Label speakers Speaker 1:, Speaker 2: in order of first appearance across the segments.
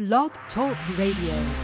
Speaker 1: Blog Talk Radio.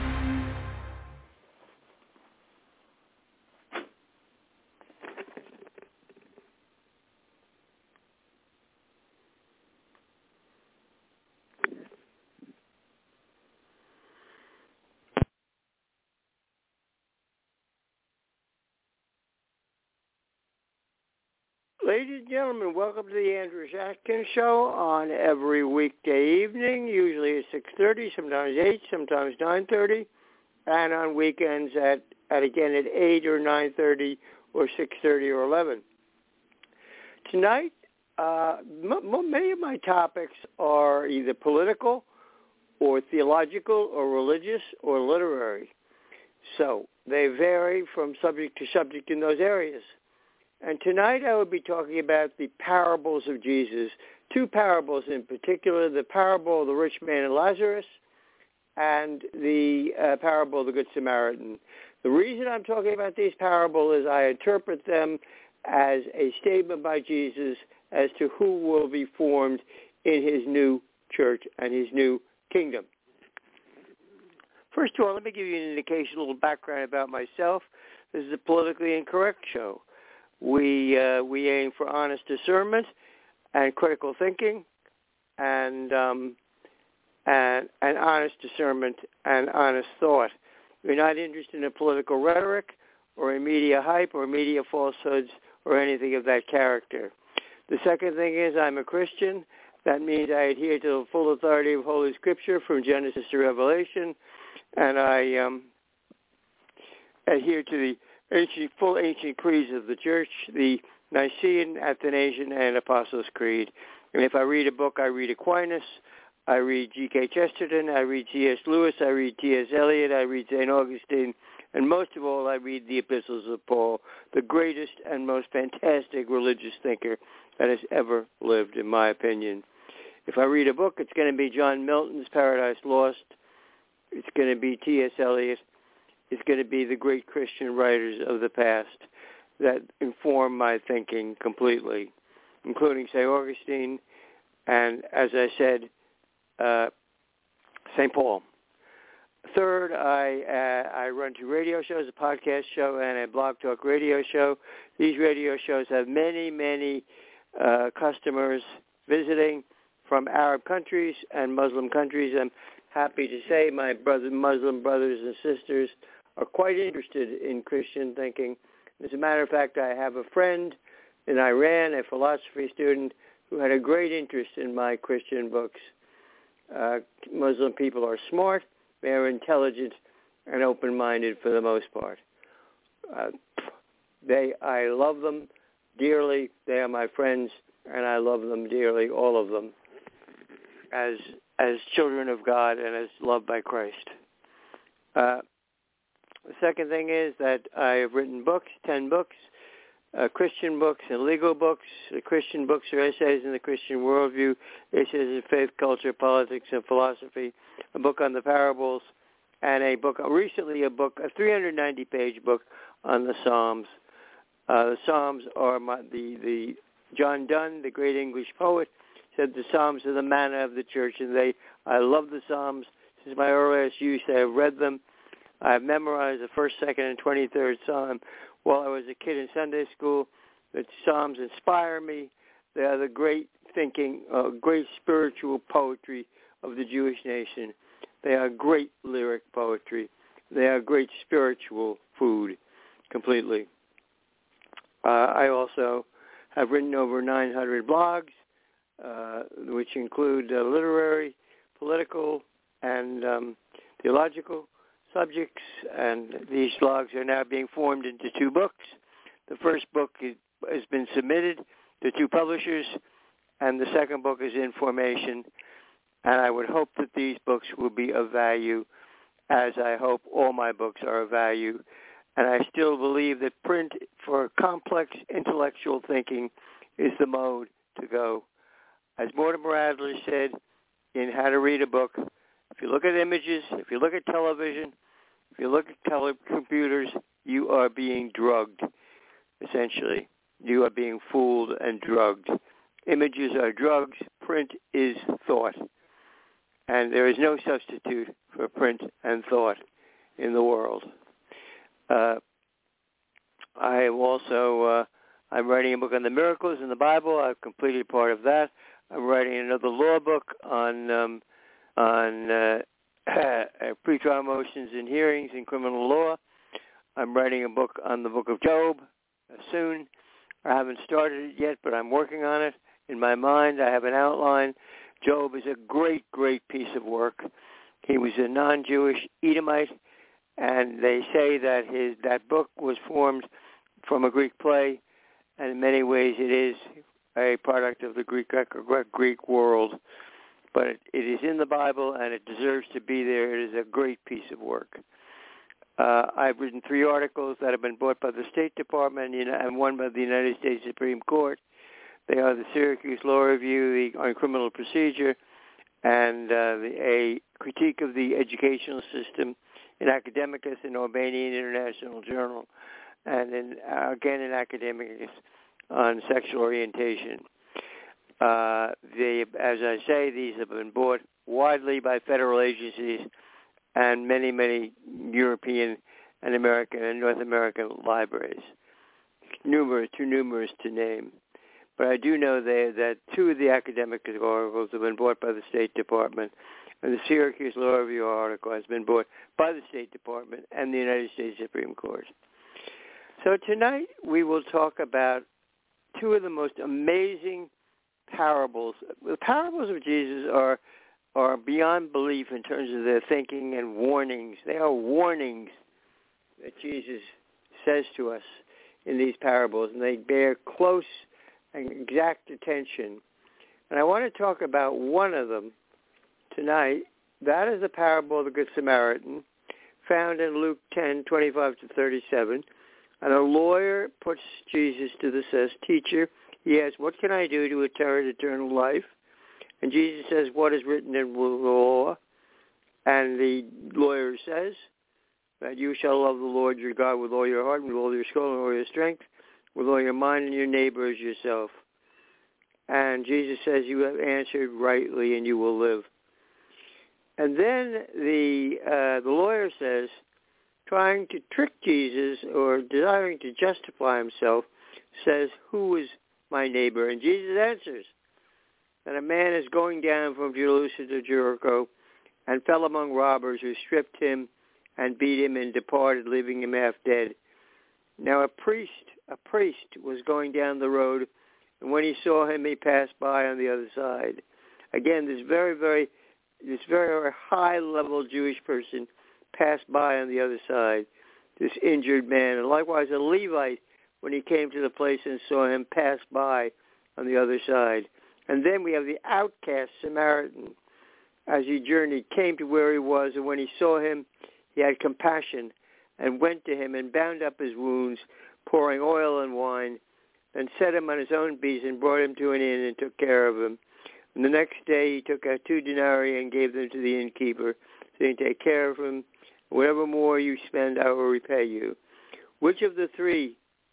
Speaker 2: Ladies and gentlemen, welcome to the Andrew Atkins Show on every weekday evening, usually at 6:30, sometimes 8, sometimes 9:30, and on weekends at 8 or 9:30 or 6:30 or 11. Tonight, many of my topics are either political or theological or religious or literary. So they vary from subject to subject in those areas. And tonight I will be talking about the parables of Jesus, two parables in particular, the parable of the rich man and Lazarus and the parable of the Good Samaritan. The reason I'm talking about these parables is I interpret them as a statement by Jesus as to who will be formed in his new church and his new kingdom. First of all, let me give you an indication, a little background about myself. This is a politically incorrect show. We aim for honest discernment and critical thinking, and honest discernment and honest thought. We're not interested in political rhetoric or in media hype or media falsehoods or anything of that character. The second thing is I'm a Christian. That means I adhere to the full authority of Holy Scripture from Genesis to Revelation, and I adhere to the full ancient creeds of the church, the Nicene, Athanasian, and Apostles' Creed. And if I read a book, I read Aquinas, I read G.K. Chesterton, I read C.S. Lewis, I read T.S. Eliot, I read St. Augustine, and most of all, I read the Epistles of Paul, the greatest and most fantastic religious thinker that has ever lived, in my opinion. If I read a book, it's going to be John Milton's Paradise Lost. It's going to be T.S. Eliot. It's going to be the great Christian writers of the past that inform my thinking completely, including St. Augustine and, as I said, St. Paul. Third, I run two radio shows, a podcast show and a blog talk radio show. These radio shows have many, many customers visiting from Arab countries and Muslim countries. I'm happy to say my Muslim brothers and sisters are quite interested in Christian thinking. As a matter of fact, I have a friend in Iran, a philosophy student, who had a great interest in my Christian books. Muslim people are smart, they are intelligent, and open-minded for the most part. I love them dearly. They are my friends, and I love them dearly, all of them, as children of God and as loved by Christ. The second thing is that I have written books, 10 books, Christian books and legal books. The Christian books are essays in the Christian worldview, essays in faith, culture, politics, and philosophy, a book on the parables, and a 390-page book on the Psalms. The Psalms are the John Donne, the great English poet, said the Psalms are the manna of the church, and I love the Psalms. Since my earliest youth, I have read them. I have memorized the 1st, 2nd, and 23rd Psalm while I was a kid in Sunday school. The Psalms inspire me. They are the great thinking, great spiritual poetry of the Jewish nation. They are great lyric poetry. They are great spiritual food, completely. I also have written over 900 blogs, which include literary, political, and theological subjects, and these blogs are now being formed into two books. The first book has been submitted to two publishers, and the second book is in formation, and I would hope that these books will be of value, as I hope all my books are of value, and I still believe that print for complex intellectual thinking is the mode to go. As Mortimer Adler said in How to Read a Book, if you look at images, if you look at television, if you look at computers, you are being drugged, essentially. You are being fooled and drugged. Images are drugs. Print is thought. And there is no substitute for print and thought in the world. I am also, I'm writing a book on the miracles in the Bible. I've completed part of that. I'm writing another law book on pretrial motions and hearings in criminal law. I'm writing a book on the book of Job soon. I haven't started it yet, but I'm working on it. In my mind, I have an outline. Job is a great, great piece of work. He was a non-Jewish Edomite, and they say that that book was formed from a Greek play, and in many ways it is a product of the Greek world. But it is in the Bible, and it deserves to be there. It is a great piece of work. I've written 3 articles that have been bought by the State Department and one by the United States Supreme Court. They are the Syracuse Law Review on criminal procedure and a critique of the educational system in Academicus and Albanian International Journal, and again in Academicus on sexual orientation. As I say, these have been bought widely by federal agencies and many, many European and American and North American libraries. Too numerous to name. But I do know that 2 of the academic articles have been bought by the State Department, and the Syracuse Law Review article has been bought by the State Department and the United States Supreme Court. So tonight we will talk about 2 of the most amazing parables. The parables of Jesus are beyond belief in terms of their thinking and warnings. They are warnings that Jesus says to us in these parables, and they bear close and exact attention. And I want to talk about one of them tonight. That is the parable of the Good Samaritan, found in Luke 10:25-37. And a lawyer puts Jesus to the test. Teacher, he asks, what can I do to inherit eternal life? And Jesus says, what is written in the law? And the lawyer says that you shall love the Lord your God with all your heart, with all your soul, and all your strength, with all your mind, and your neighbor as yourself. And Jesus says, you have answered rightly, and you will live. And then the lawyer says, trying to trick Jesus or desiring to justify himself, says, who is my neighbor? And Jesus answers that a man is going down from Jerusalem to Jericho and fell among robbers who stripped him and beat him and departed, leaving him half dead. Now a priest was going down the road, and when he saw him, he passed by on the other side. Again, this very high-level Jewish person passed by on the other side, this injured man. And likewise, a Levite, when he came to the place and saw him, passed by on the other side. And then we have the outcast Samaritan. As he journeyed, came to where he was, and when he saw him, he had compassion and went to him and bound up his wounds, pouring oil and wine, and set him on his own beast and brought him to an inn and took care of him. And the next day he took out 2 denarii and gave them to the innkeeper, saying, take care of him. Whatever more you spend, I will repay you. Which of the 3,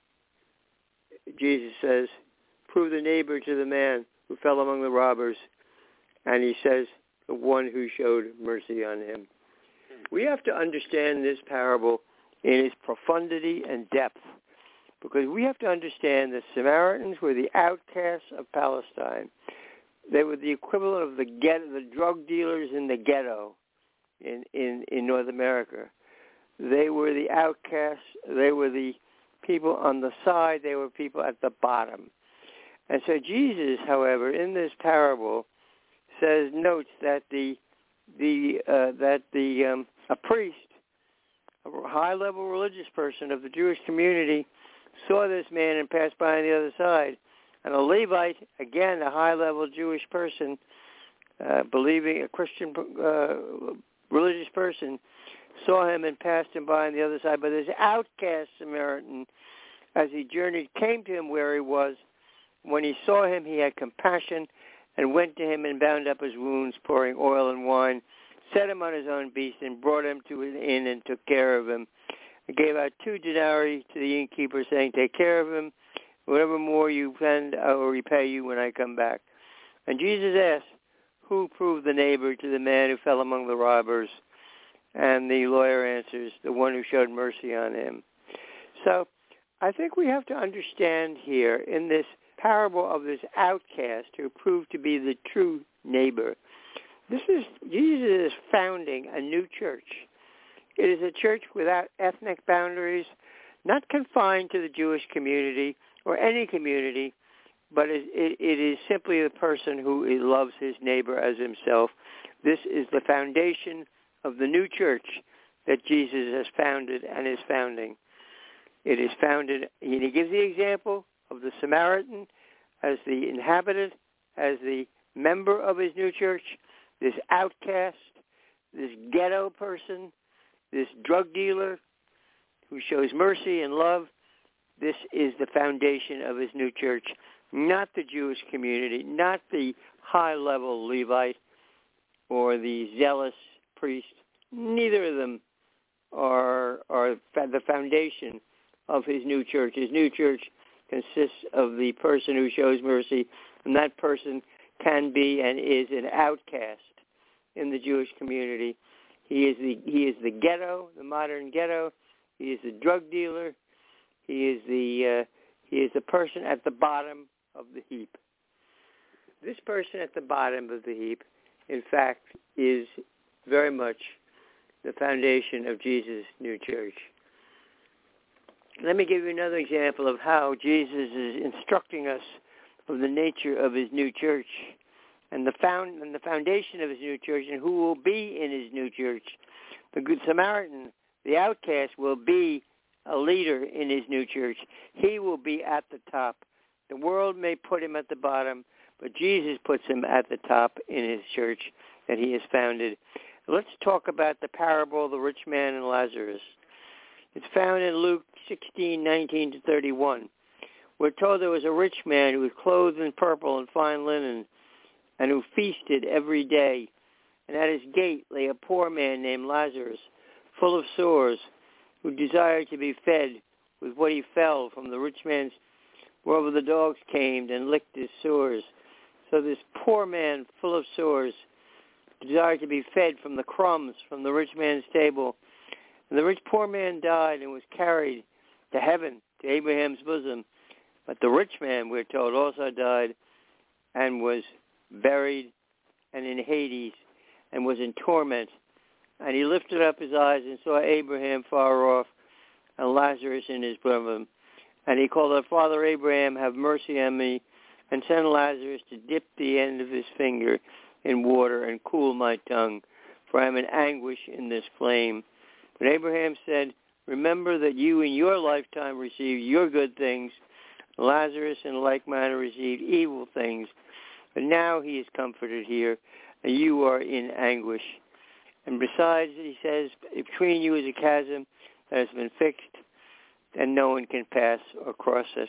Speaker 2: Jesus says, proved the neighbor to the man who fell among the robbers? And he says, the one who showed mercy on him. We have to understand this parable in its profundity and depth, because we have to understand that Samaritans were the outcasts of Palestine. They were the equivalent of the drug dealers in the ghetto in North America. They were the outcasts. They were the people on the side. They were people at the bottom. And so Jesus, however, in this parable, notes that a priest, a high-level religious person of the Jewish community, saw this man and passed by on the other side. And a Levite, again, a high-level Jewish person, believing a Christian religious person, saw him and passed him by on the other side. But this outcast Samaritan, as he journeyed, came to him where he was. When he saw him, he had compassion and went to him and bound up his wounds, pouring oil and wine, set him on his own beast, and brought him to an inn and took care of him. He gave out 2 denarii to the innkeeper, saying, take care of him. Whatever more you spend, I will repay you when I come back. And Jesus asked, who proved the neighbor to the man who fell among the robbers? And the lawyer answers, the one who showed mercy on him. So I think we have to understand here in this parable of this outcast who proved to be the true neighbor, Jesus is founding a new church. It is a church without ethnic boundaries, not confined to the Jewish community or any community, but it is simply the person who loves his neighbor as himself. This is the foundation of the new church that Jesus has founded and is founding. It is founded, and he gives the example of the Samaritan as the inhabitant, as the member of his new church, this outcast, this ghetto person, this drug dealer who shows mercy and love. This is the foundation of his new church, not the Jewish community, not the high-level Levite or the zealous priest. Neither of them are the foundation of his new church. His new church consists of the person who shows mercy, and that person can be and is an outcast in the Jewish community. He is the ghetto, the modern ghetto. He is the drug dealer. He is the person at the bottom of the heap. This person at the bottom of the heap, in fact, is very much the foundation of Jesus' new church. Let me give you another example of how Jesus is instructing us of the nature of his new church and the foundation of his new church and who will be in his new church. The Good Samaritan, the outcast, will be a leader in his new church. He will be at the top. The world may put him at the bottom, but Jesus puts him at the top in his church that he has founded. Let's talk about the parable of the rich man and Lazarus. It's found in Luke 16:19-31. We're told there was a rich man who was clothed in purple and fine linen and who feasted every day. And at his gate lay a poor man named Lazarus, full of sores, who desired to be fed with what he fell from the rich man's, wherever the dogs came and licked his sores. So this poor man, full of sores, desired to be fed from the crumbs from the rich man's table. And the rich poor man died and was carried to heaven, to Abraham's bosom. But the rich man, we're told, also died and was buried and in Hades and was in torment. And he lifted up his eyes and saw Abraham far off and Lazarus in his bosom. And he called out, Father Abraham, have mercy on me, and send Lazarus to dip the end of his finger in water and cool my tongue, for I am in anguish in this flame. But Abraham said, remember that you in your lifetime received your good things. Lazarus in like manner received evil things. But now he is comforted here, and you are in anguish. And besides, he says, between you is a chasm that has been fixed, and no one can pass or cross it.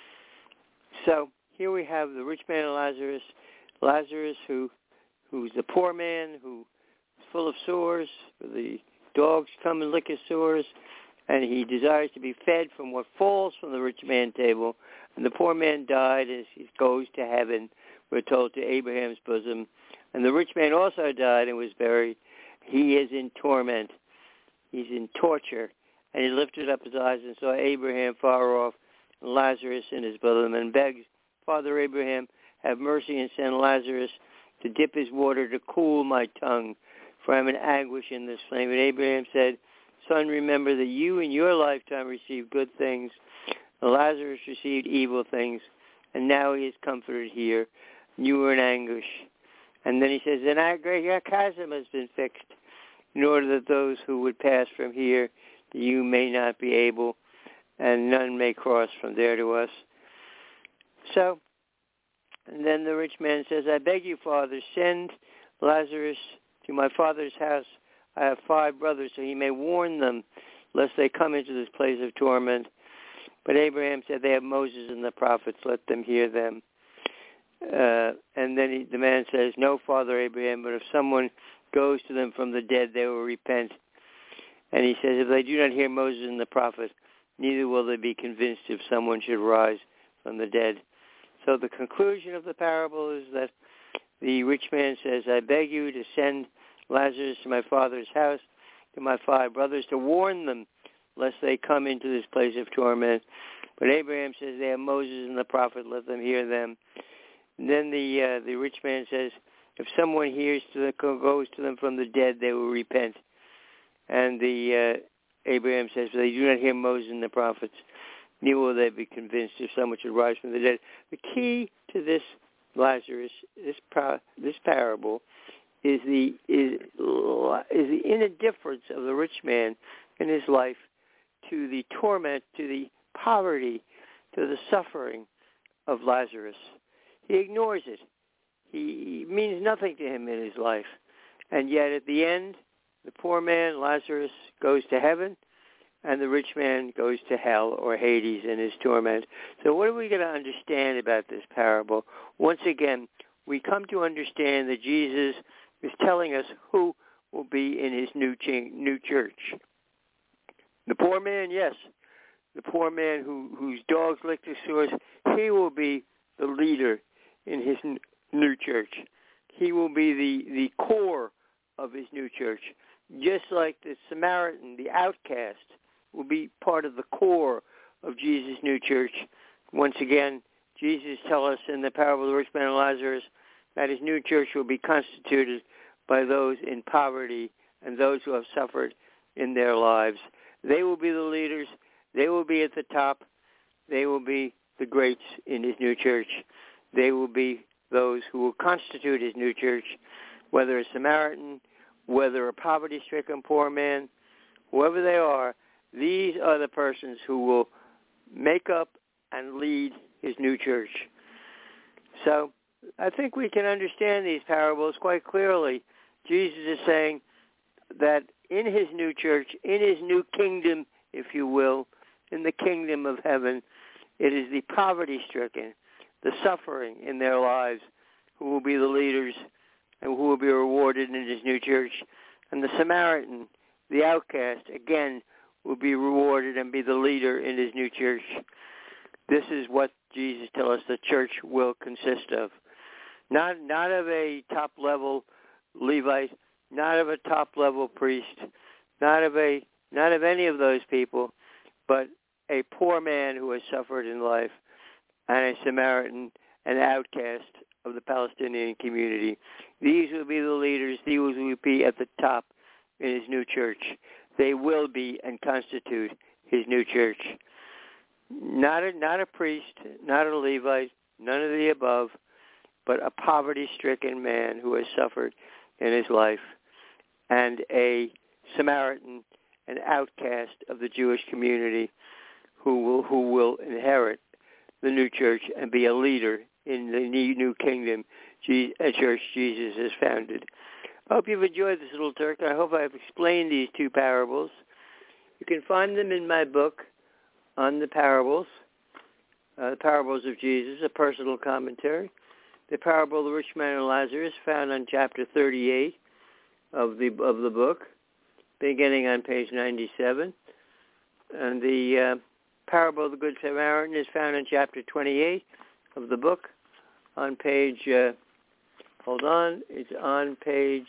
Speaker 2: So here we have the rich man and Lazarus. Lazarus, who's the poor man, who is full of sores. The dogs come and lick his sores, and he desires to be fed from what falls from the rich man's table. And the poor man died as he goes to heaven, we're told, to Abraham's bosom. And the rich man also died and was buried. He is in torment. He's in torture. And he lifted up his eyes and saw Abraham far off, and Lazarus in his bosom, and begged, Father Abraham, have mercy and send Lazarus to dip his water to cool my tongue, for I am in anguish in this flame. And Abraham said, Son, remember that you in your lifetime received good things, and Lazarus received evil things, and now he is comforted here, and you are in anguish. And then he says, a great chasm has been fixed, in order that those who would pass from here, you may not be able, and none may cross from there to us. So, and then the rich man says, I beg you, Father, send Lazarus to my father's house. I have 5 brothers, so he may warn them, lest they come into this place of torment. But Abraham said, they have Moses and the prophets, let them hear them. And then the man says, no, Father Abraham, but if someone goes to them from the dead, they will repent. And he says, if they do not hear Moses and the prophets, neither will they be convinced if someone should rise from the dead. So the conclusion of the parable is that The rich man says, I beg you to send Lazarus to my father's house, to my 5 brothers, to warn them, lest they come into this place of torment. But Abraham says, they have Moses and the prophet, let them hear them. And then the rich man says, if someone goes to them from the dead, they will repent. And Abraham says, they do not hear Moses and the prophets, neither will they be convinced if someone should rise from the dead. The key to this Lazarus, this parable, is the indifference of the rich man in his life to the torment, to the poverty, to the suffering of Lazarus. He ignores it. He means nothing to him in his life. And yet at the end, the poor man, Lazarus, goes to heaven, and the rich man goes to hell or Hades in his torment. So what are we going to understand about this parable? Once again, we come to understand that Jesus is telling us who will be in his new church. The poor man, yes. The poor man whose dogs licked his sores, he will be the leader in his new church. He will be the core of his new church. Just like the Samaritan, the outcast, will be part of the core of Jesus' new church. Once again, Jesus tells us in the parable of the rich man and Lazarus that his new church will be constituted by those in poverty and those who have suffered in their lives. They will be the leaders. They will be at the top. They will be the greats in his new church. They will be those who will constitute his new church, whether a Samaritan, whether a poverty-stricken poor man, whoever they are. These are the persons who will make up and lead his new church. So I think we can understand these parables quite clearly. Jesus is saying that in his new church, in his new kingdom, if you will, in the kingdom of heaven, it is the poverty-stricken, the suffering in their lives, who will be the leaders and who will be rewarded in his new church. And the Samaritan, the outcast, again, will be rewarded and be the leader in his new church. This is what Jesus tells us the church will consist of. Not of a top-level Levite, not of a top-level priest, not of any of those people, but a poor man who has suffered in life, and a Samaritan, an outcast of the Palestinian community. These will be the leaders. These will be at the top in his new church. They will be and constitute his new church. Not a priest, not a Levite, none of the above, but a poverty-stricken man who has suffered in his life, and a Samaritan, an outcast of the Jewish community, who will inherit the new church and be a leader in the new kingdom, a church Jesus has founded. I hope you've enjoyed this little talk. I hope I've explained these two parables. You can find them in my book on the parables of Jesus, a personal commentary. The parable of the rich man and Lazarus, found on chapter 38 of the book, beginning on page 97. And the parable of the Good Samaritan is found in chapter 28 of the book on page, it's on page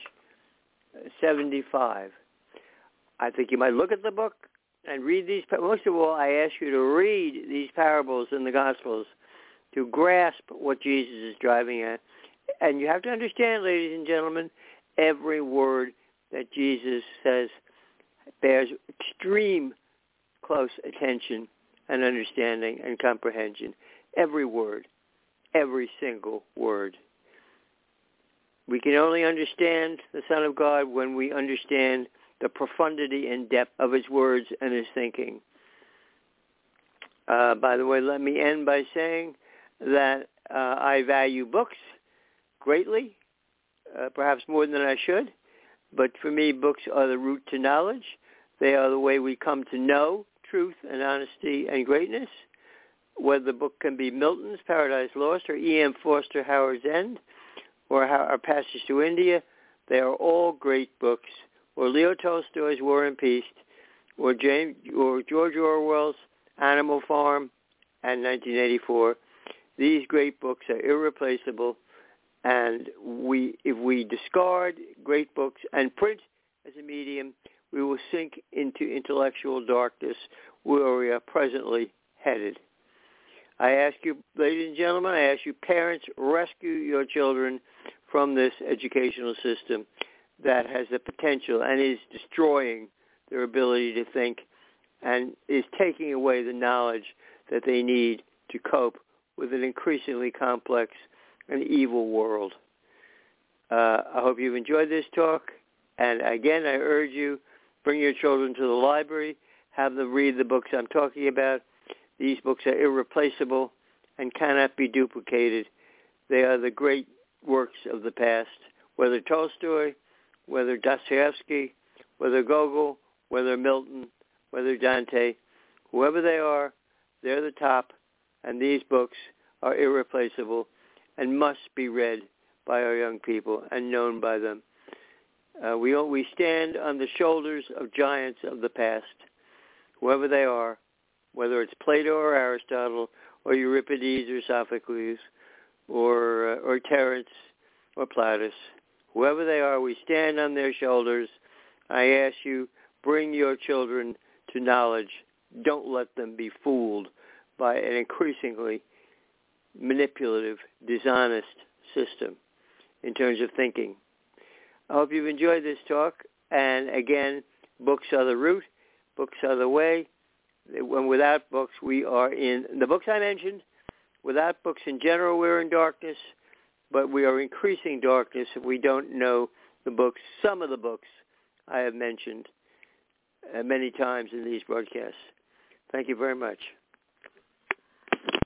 Speaker 2: 75. I think you might look at the book and read these. Most of all, I ask you to read these parables in the Gospels to grasp what Jesus is driving at. And you have to understand, ladies and gentlemen, every word that Jesus says bears extreme close attention and understanding and comprehension. Every word, every single word. We can only understand the Son of God when we understand the profundity and depth of his words and his thinking. By the way, let me end by saying that I value books greatly, perhaps more than I should. But for me, books are the route to knowledge. They are the way we come to know truth and honesty and greatness. Whether the book can be Milton's Paradise Lost or E.M. Forster Howard's End or Our Passage to India, they are all great books. Or Leo Tolstoy's War and Peace, or George Orwell's Animal Farm and 1984. These great books are irreplaceable, And if we discard great books and print as a medium, we will sink into intellectual darkness where we are presently headed. I ask you, ladies and gentlemen, I ask you parents, rescue your children from this educational system that has the potential and is destroying their ability to think and is taking away the knowledge that they need to cope with an increasingly complex and evil world. I hope you've enjoyed this talk. And again, I urge you, bring your children to the library, have them read the books I'm talking about. These books are irreplaceable and cannot be duplicated. They are the great works of the past, whether Tolstoy, whether Dostoevsky, whether Gogol, whether Milton, whether Dante, whoever they are, they're the top, and these books are irreplaceable and must be read by our young people and known by them. We stand on the shoulders of giants of the past, whoever they are, whether it's Plato or Aristotle or Euripides or Sophocles or Terence or Plautus. Whoever they are, we stand on their shoulders. I ask you, bring your children to knowledge. Don't let them be fooled by an increasingly manipulative, dishonest system in terms of thinking. I hope you've enjoyed this talk. And again, books are the root. Books are the way. When without books, we are in the books I mentioned. Without books in general, we're in darkness. But we are increasing darkness if we don't know the books, some of the books I have mentioned many times in these broadcasts. Thank you very much.